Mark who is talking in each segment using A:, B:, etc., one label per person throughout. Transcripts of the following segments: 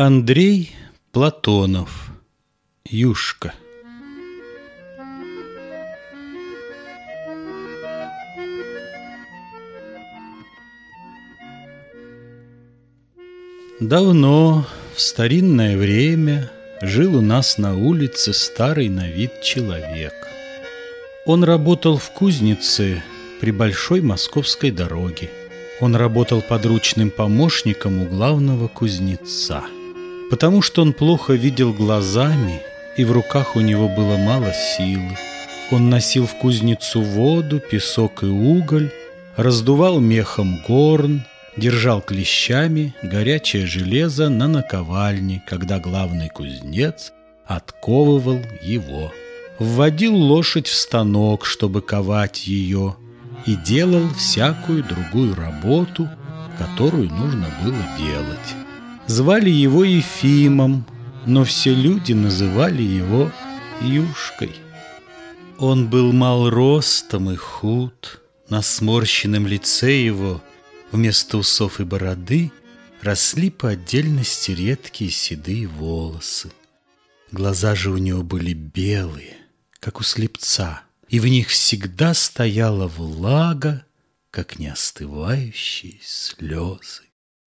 A: Андрей Платонов. Юшка. Давно, в старинное время, жил у нас на улице старый на вид человек. Он работал в кузнице при большой московской дороге. Он работал подручным помощником у главного кузнеца. Потому что он плохо видел глазами, и в руках у него было мало силы. Он носил в кузницу воду, песок и уголь, раздувал мехом горн, держал клещами горячее железо на наковальне, когда главный кузнец отковывал его. Вводил лошадь в станок, чтобы ковать ее, и делал всякую другую работу, которую нужно было делать. Звали его Ефимом, но все люди называли его Юшкой. Он был мал ростом и худ. На сморщенном лице его вместо усов и бороды росли по отдельности редкие седые волосы. Глаза же у него были белые, как у слепца, и в них всегда стояла влага, как неостывающие слезы.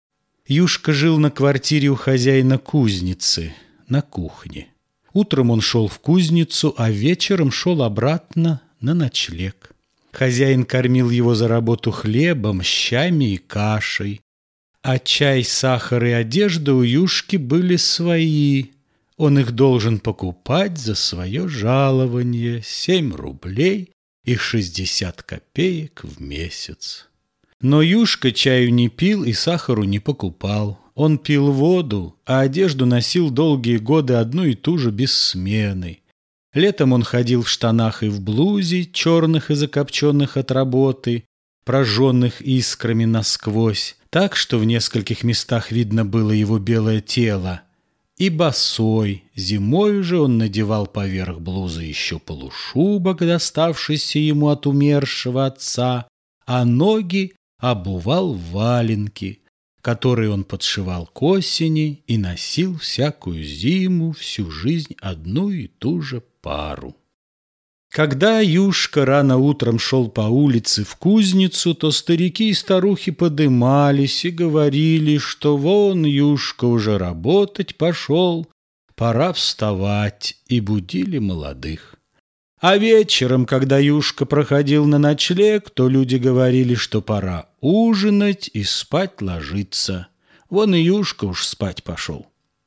A: Юшка жил на квартире у хозяина кузницы, на кухне. Утром он шел в кузницу, а вечером шел обратно на ночлег. Хозяин кормил его за работу хлебом, щами и кашей. А чай, сахар и одежда у Юшки были свои. Он их должен покупать за свое жалование 7 рублей и 60 копеек в месяц. Но Юшка чаю не пил и сахару не покупал. Он пил воду, а одежду носил долгие годы одну и ту же без смены. Летом он ходил в штанах и в блузе, черных и закопченных от работы, прожженных искрами насквозь, так что в нескольких местах видно было его белое тело. И босой, зимой же он надевал поверх блузы еще полушубок, доставшийся ему от умершего отца, а ноги обувал в валенки, которые он подшивал к осени и носил всякую зиму, всю жизнь одну и ту же пару. Когда Юшка рано утром шел по улице в кузницу, то старики и старухи подымались и говорили, что вон Юшка уже работать пошел, пора вставать, и будили молодых. А вечером, когда Юшка проходил на ночлег, то люди говорили, что пора ужинать и спать ложиться. Вон и Юшка уж спать пошел.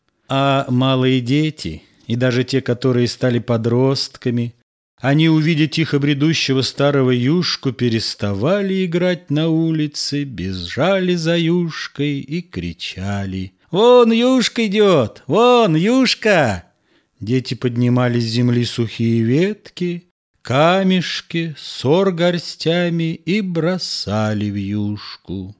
A: А малые дети, и даже те, которые стали подростками, они, увидя тихо бредущего старого Юшку, переставали играть на улице, бежали за Юшкой и кричали: «Вон Юшка идет! Вон Юшка!» Дети поднимали с земли сухие ветки, камешки, сор горстями и бросали в Юшку.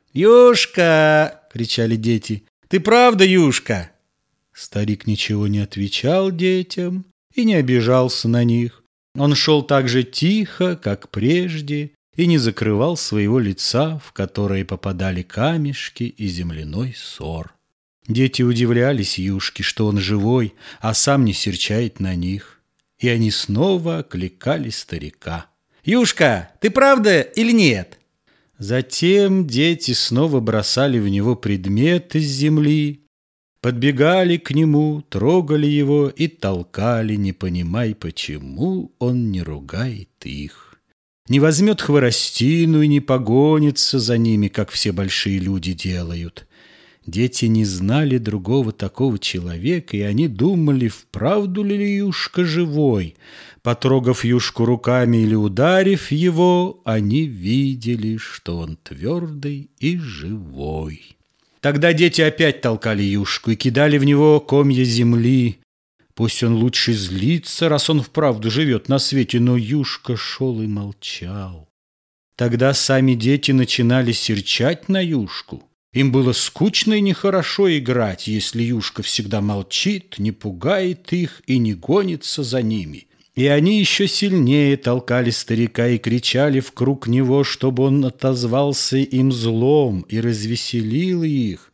A: «Юшка!» — кричали дети. «Ты правда Юшка?» Старик ничего не отвечал детям и не обижался на них. Он шел так же тихо, как прежде, и не закрывал своего лица, в которое попадали камешки и земляной сор. Дети удивлялись Юшке, что он живой, а сам не серчает на них. И они снова окликали старика: «Юшка, ты правда или нет?» Затем дети снова бросали в него предметы с земли, подбегали к нему, трогали его и толкали, не понимая, почему он не ругает их. Не возьмет хворостину и не погонится за ними, как все большие люди делают. Дети не знали другого такого человека, и они думали, вправду ли Юшка живой. Потрогав Юшку руками или ударив его, они видели, что он твердый и живой. Тогда дети опять толкали Юшку и кидали в него комья земли. Пусть он лучше злится, раз он вправду живет на свете, но Юшка шел и молчал. Тогда сами дети начинали серчать на Юшку. Им было скучно и нехорошо играть, если Юшка всегда молчит, не пугает их и не гонится за ними. И они еще сильнее толкали старика и кричали вкруг него, чтобы он отозвался им злом и развеселил их.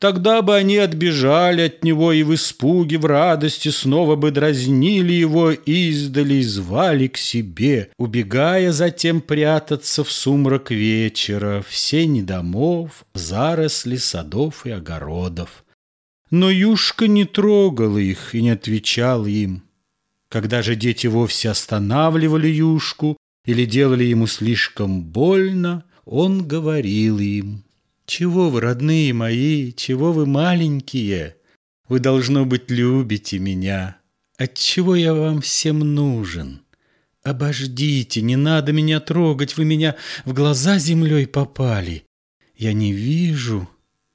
A: Тогда бы они отбежали от него и в испуге, в радости снова бы дразнили его издали и звали к себе, убегая затем прятаться в сумрак вечера, в сени домов, в заросли садов и огородов. Но Юшка не трогал их и не отвечал им. Когда же дети вовсе останавливали Юшку или делали ему слишком больно, он говорил им: «Чего вы, родные мои, чего вы маленькие? Вы, должно быть, любите меня. Отчего я вам всем нужен? Обождите, не надо меня трогать, вы меня в глаза землей попали. Я не вижу».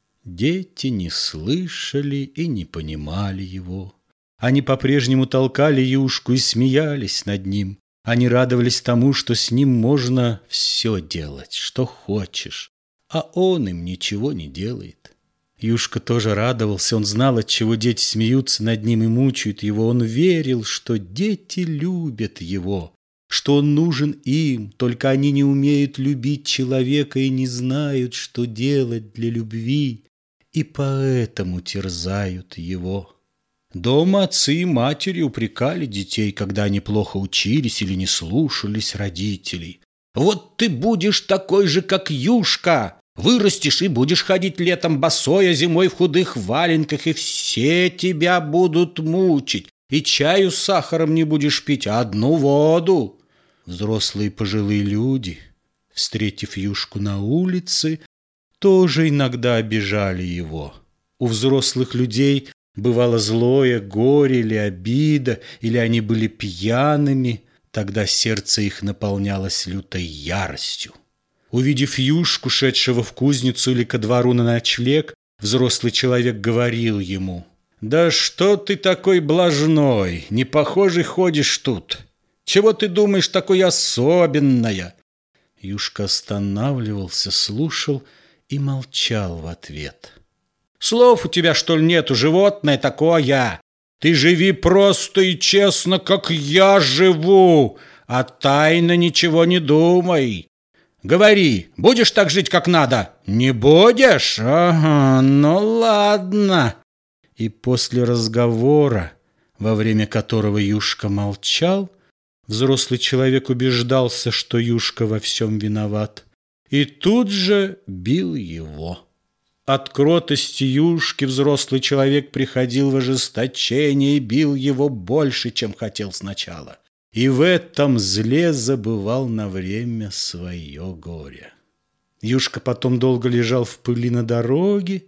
A: Дети не слышали и не понимали его. Они по-прежнему толкали Юшку и смеялись над ним. Они радовались тому, что с ним можно все делать, что хочешь. А он им ничего не делает. Юшка тоже радовался, он знал, отчего дети смеются над ним и мучают его. Он верил, что дети любят его, что он нужен им, только они не умеют любить человека и не знают, что делать для любви, и поэтому терзают его. Дома отцы и матери упрекали детей, когда они плохо учились или не слушались родителей. «Вот ты будешь такой же, как Юшка! Вырастешь и будешь ходить летом босой, а зимой в худых валенках, и все тебя будут мучить, и чаю с сахаром не будешь пить, а одну воду». Взрослые пожилые люди, встретив Юшку на улице, тоже иногда обижали его. У взрослых людей бывало злое горе или обида, или они были пьяными, тогда сердце их наполнялось лютой яростью. Увидев Юшку, шедшего в кузницу или ко двору на ночлег, взрослый человек говорил ему: «Да что ты такой блажной, не похожий ходишь тут? Чего ты думаешь такое особенное?» Юшка останавливался, слушал и молчал в ответ. «Слов у тебя, что ли, нету, животное такое? Ты живи просто и честно, как я живу, а тайно ничего не думай. Говори, будешь так жить, как надо? Не будешь? Ага, ну ладно». И после разговора, во время которого Юшка молчал, взрослый человек убеждался, что Юшка во всем виноват, и тут же бил его. От кротости Юшки взрослый человек приходил в ожесточение и бил его больше, чем хотел сначала. И в этом зле забывал на время свое горе. Юшка потом долго лежал в пыли на дороге.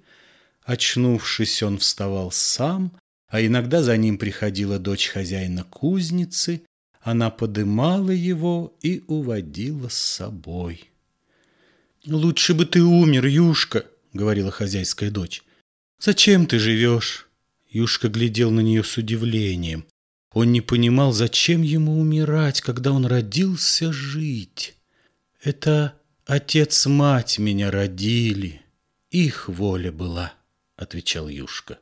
A: Очнувшись, он вставал сам, а иногда за ним приходила дочь хозяина кузницы. Она подымала его и уводила с собой. «Лучше бы ты умер, Юшка», — говорила хозяйская дочь. «Зачем ты живешь?» Юшка глядел на нее с удивлением. Он не понимал, зачем ему умирать, когда он родился жить. «Это отец-мать меня родили, их воля была», — отвечал Юшка.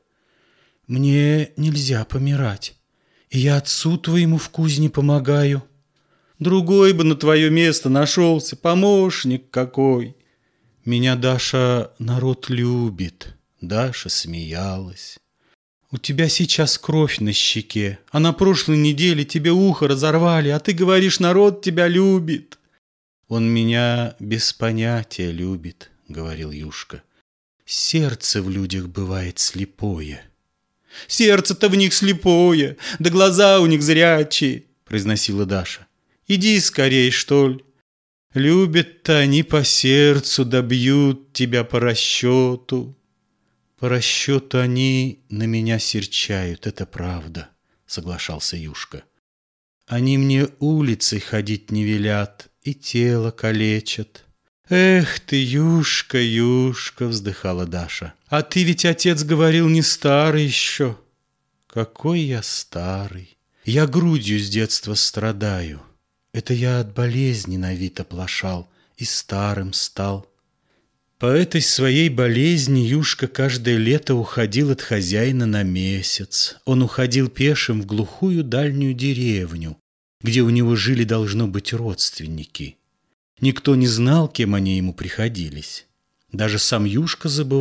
A: «Мне нельзя помирать, и я отцу твоему в кузне помогаю. Другой бы на твое место нашелся, помощник какой. Меня, Даша, народ любит». Даша смеялась. «У тебя сейчас кровь на щеке, а на прошлой неделе тебе ухо разорвали, а ты говоришь, народ тебя любит». «Он меня без понятия любит», — говорил Юшка. «Сердце в людях бывает слепое». «Сердце-то в них слепое, да глаза у них зрячие», — произносила Даша. «Иди скорей, что ли. Любят-то они по сердцу, да бьют тебя по расчету». «По расчету они на меня серчают, это правда», — соглашался Юшка. «Они мне улицей ходить не велят и тело калечат». «Эх ты, Юшка, Юшка», — вздыхала Даша. «А ты ведь, отец говорил, не старый еще». «Какой я старый! Я грудью с детства страдаю. Это я от болезни на вид оплошал и старым стал». По этой своей болезни Юшка каждое лето уходил от хозяина на месяц. Он уходил пешим в глухую дальнюю деревню, где у него жили, должно быть, родственники. Никто не знал, кем они ему приходились. Даже сам Юшка забывал,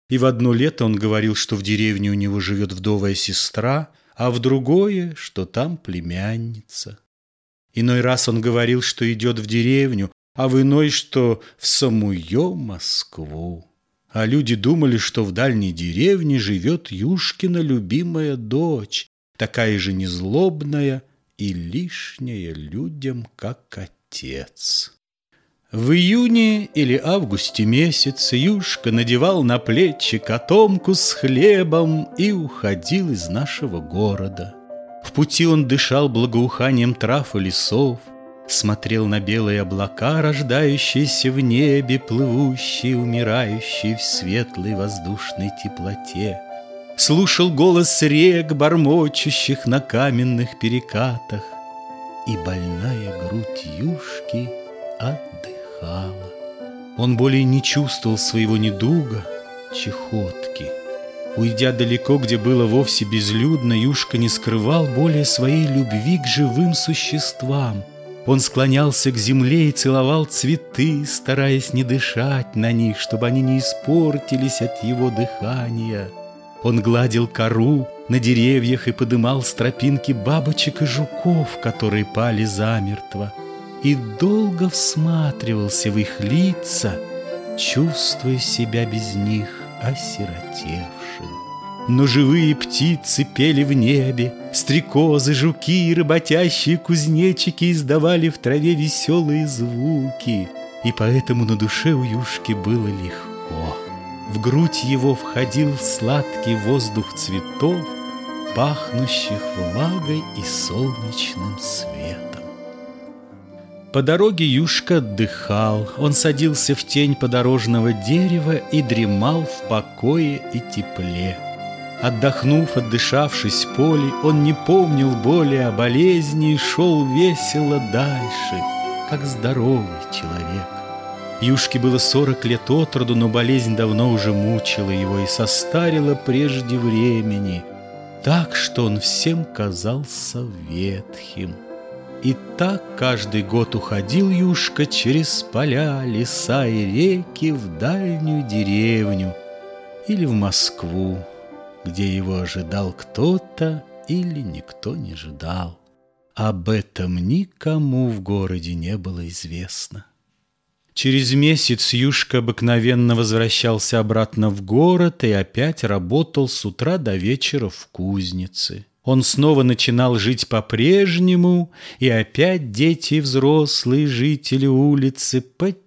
A: И в одно лето он говорил, что в деревне у него живет вдовая сестра, а в другое, что там племянница. Иной раз он говорил, что идет в деревню, а в иной, что в самую Москву. А люди думали, что в дальней деревне живет Юшкина любимая дочь, такая же незлобная и лишняя людям, как отец. В июне или августе месяце Юшка надевал на плечи котомку с хлебом и уходил из нашего города. В пути он дышал благоуханием трав и лесов, смотрел на белые облака, рождающиеся в небе, плывущие, умирающие в светлой воздушной теплоте, слушал голос рек, бормочущих на каменных перекатах, и больная грудь Юшки отдыхала. Он более не чувствовал своего недуга, чехотки. Уйдя далеко, где было вовсе безлюдно, Юшка не скрывал более своей любви к живым существам. Он склонялся к земле и целовал цветы, стараясь не дышать на них, чтобы они не испортились от его дыхания. Он гладил кору на деревьях и подымал с тропинки бабочек и жуков, которые пали замертво, и долго всматривался в их лица, чувствуя себя без них осиротевшим. Но живые птицы пели в небе, стрекозы, жуки и работящие кузнечики издавали в траве веселые звуки, и поэтому на душе у Юшки было легко. В грудь его входил сладкий воздух цветов, пахнущих влагой и солнечным светом. По дороге Юшка отдыхал. Он садился в тень подорожного дерева и дремал в покое и тепле. Отдохнув, отдышавшись в поле, он не помнил более о болезни и шел весело дальше, как здоровый человек. Юшке было 40 лет от роду, но болезнь давно уже мучила его и состарила прежде времени, так что он всем казался ветхим. И так каждый год уходил Юшка через поля, леса и реки в дальнюю деревню или в Москву, где его ожидал кто-то или никто не ждал. Об этом никому в городе не было известно. Через месяц Юшка обыкновенно возвращался обратно в город и опять работал с утра до вечера в кузнице. Он снова начинал жить по-прежнему, и опять дети и взрослые жители улицы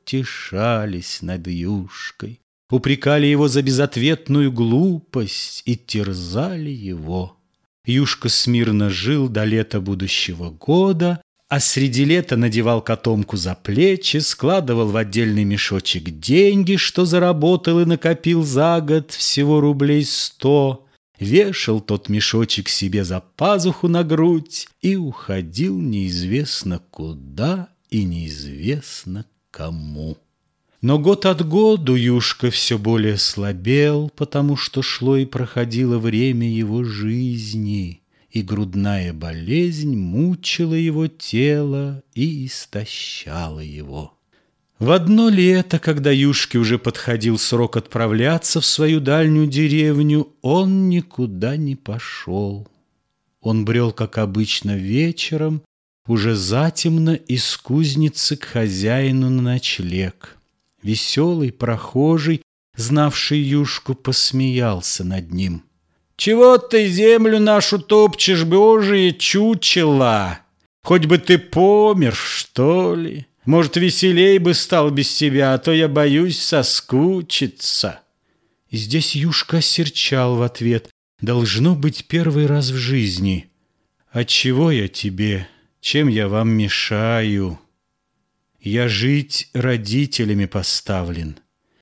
A: потешались над Юшкой, упрекали его за безответную глупость и терзали его. Юшка смирно жил до лета будущего года, а среди лета надевал котомку за плечи, складывал в отдельный мешочек деньги, что заработал и накопил за год всего рублей 100, вешал тот мешочек себе за пазуху на грудь и уходил неизвестно куда и неизвестно кому. Но год от года Юшка все более слабел, потому что шло и проходило время его жизни, и грудная болезнь мучила его тело и истощала его. В одно лето, когда Юшке уже подходил срок отправляться в свою дальнюю деревню, он никуда не пошел. Он брел, как обычно, вечером, уже затемно из кузницы к хозяину на ночлег. Веселый прохожий, знавший Юшку, посмеялся над ним. «Чего ты землю нашу топчешь, божие чучело? Хоть бы ты помер, что ли? Может, веселей бы стал без тебя, а то я боюсь соскучиться». И здесь Юшка осерчал в ответ: «Должно быть первый раз в жизни. Отчего я тебе? Чем я вам мешаю? Я жить родителями поставлен.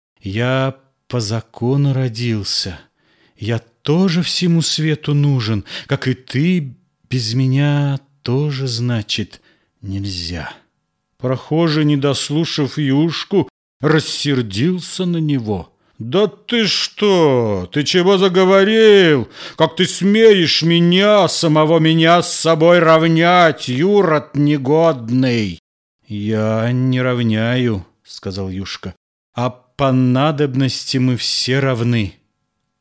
A: Я по закону родился. Я тоже всему свету нужен, как и ты без меня тоже, значит, нельзя». Прохожий, не дослушав Юшку, рассердился на него. «Да ты что? Ты чего заговорил? Как ты смеешь меня, самого меня с собой равнять, юрод негодный?» «Я не равняю, — сказал Юшка, — а по надобности мы все равны.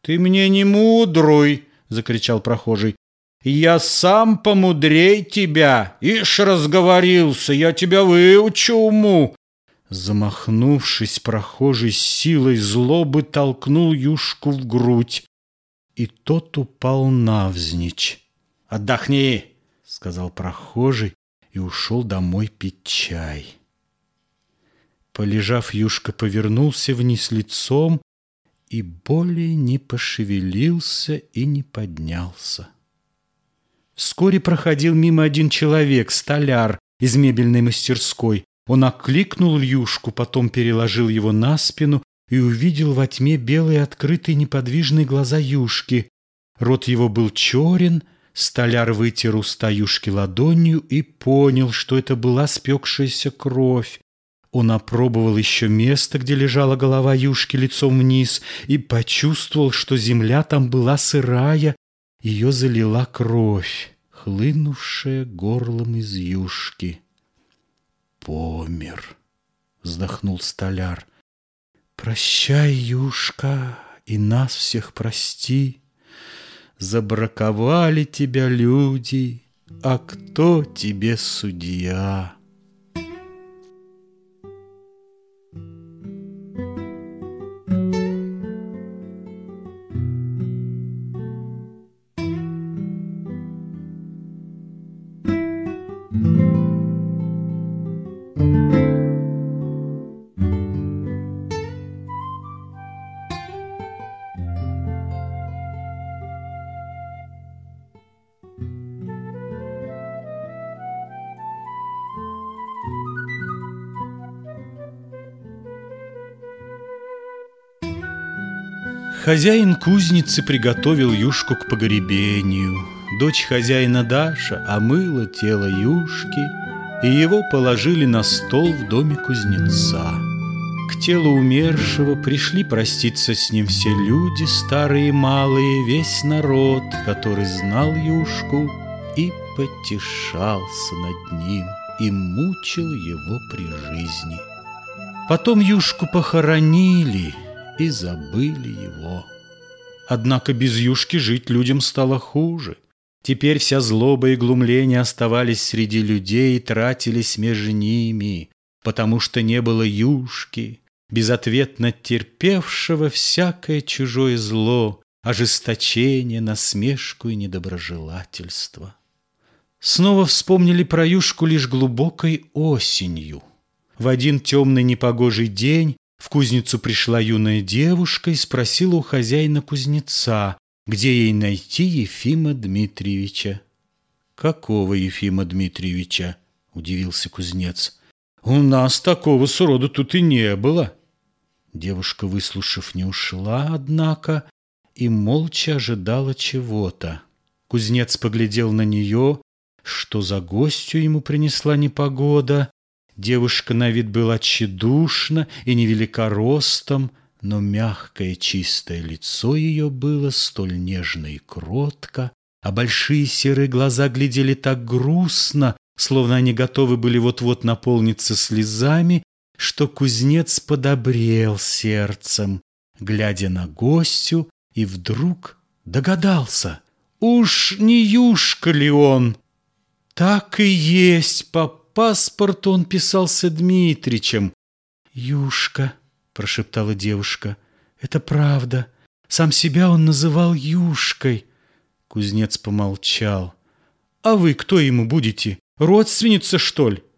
A: «Ты мне не мудрый!» — закричал прохожий. «Я сам помудрей тебя! Ишь разговорился, я тебя выучу уму!» Замахнувшись, прохожий с силой злобы толкнул юшку в грудь, и тот упал навзничь. «Отдохни!» — сказал прохожий и ушел домой пить чай. Полежав, юшка повернулся вниз лицом и более не пошевелился и не поднялся. Вскоре проходил мимо один человек, столяр из мебельной мастерской. Он окликнул юшку, потом переложил его на спину и увидел во тьме белые открытые неподвижные глаза юшки. Рот его был черен, столяр вытер уста юшки ладонью и понял, что это была спекшаяся кровь. Он опробовал еще место, где лежала голова юшки лицом вниз, и почувствовал, что земля там была сырая, ее залила кровь, хлынувшая горлом из юшки. «Помер», — вздохнул столяр. «Прощай, юшка, и нас всех прости. Забраковали тебя люди, а кто тебе судья?» Хозяин кузницы приготовил юшку к погребению. Дочь хозяина Даша омыла тело юшки, и его положили на стол в доме кузнеца. К телу умершего пришли проститься с ним все люди, старые и малые, весь народ, который знал юшку и потешался над ним и мучил его при жизни. Потом юшку похоронили и забыли его. Однако без юшки жить людям стало хуже. Теперь вся злоба и глумление оставались среди людей и тратились между ними, потому что не было юшки, безответно терпевшего всякое чужое зло, ожесточение, насмешку и недоброжелательство. Снова вспомнили про юшку лишь глубокой осенью. В один темный непогожий день в кузницу пришла юная девушка и спросила у хозяина кузнеца, где ей найти Ефима Дмитриевича. «Какого Ефима Дмитриевича?» — удивился кузнец. «У нас такого сроду тут и не было». Девушка, выслушав, не ушла, однако, и молча ожидала чего-то. Кузнец поглядел на нее, что за гостью ему принесла непогода. Девушка на вид была тщедушна и невелика ростом, но мягкое чистое лицо ее было столь нежно и кротко, а большие серые глаза глядели так грустно, словно они готовы были вот-вот наполниться слезами, что кузнец подобрел сердцем, глядя на гостью, и вдруг догадался, уж не юшка ли он? Так и есть, по паспорту он писался Дмитричем. «Юшка», — прошептала девушка, — «это правда. Сам себя он называл Юшкой». Кузнец помолчал. «А вы кто ему будете? Родственница, что ли?»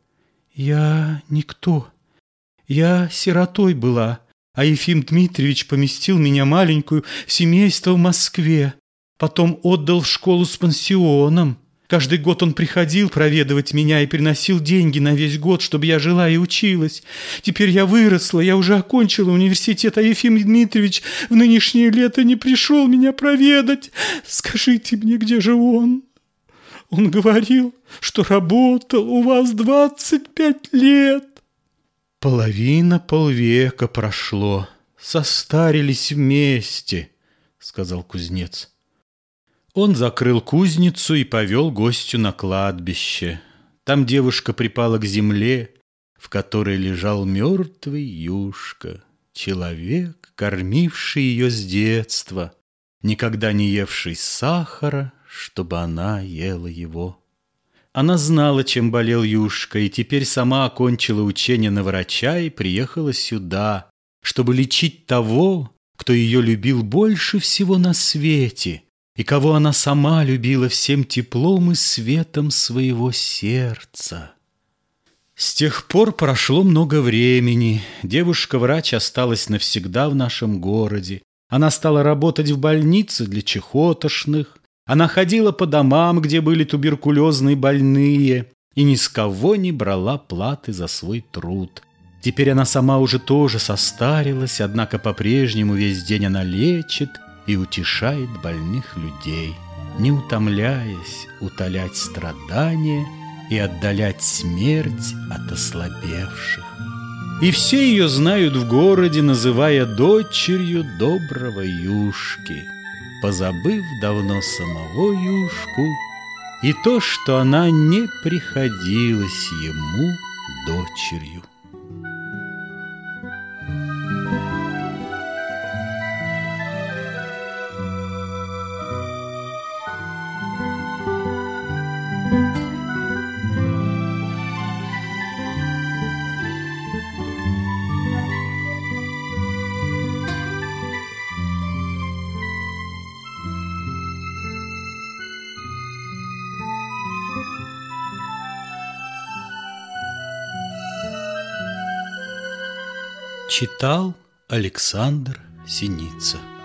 A: «Я никто. Я сиротой была, а Ефим Дмитриевич поместил меня маленькую в семейство в Москве. Потом отдал в школу с пансионом. Каждый год он приходил проведывать меня и приносил деньги на весь год, чтобы я жила и училась. Теперь я выросла, я уже окончила университет, а Ефим Дмитриевич в нынешнее лето не пришел меня проведать. Скажите мне, где же он? Он говорил, что работал у вас 25 лет. Полвека прошло, состарились вместе, сказал кузнец. Он закрыл кузницу и повел гостю на кладбище. Там девушка припала к земле, в которой лежал мертвый юшка, человек, кормивший ее с детства. никогда не евший сахара, чтобы она ела его. Она знала, чем болел Юшка, и теперь сама окончила учение на врача и приехала сюда, чтобы лечить того, кто ее любил больше всего на свете, и кого она сама любила всем теплом и светом своего сердца. С тех пор прошло много времени. Девушка-врач осталась навсегда в нашем городе. Она стала работать в больнице для чехотошных. Она ходила по домам, где были туберкулезные больные, и ни с кого не брала платы за свой труд. Теперь она сама уже тоже состарилась, однако по-прежнему весь день она лечит и утешает больных людей, не утомляясь утолять страдания и отдалять смерть от ослабевших. И все ее знают в городе, называя дочерью доброго Юшки, позабыв давно самого Юшку и то, что она не приходилась ему дочерью. Читал Александр Синица.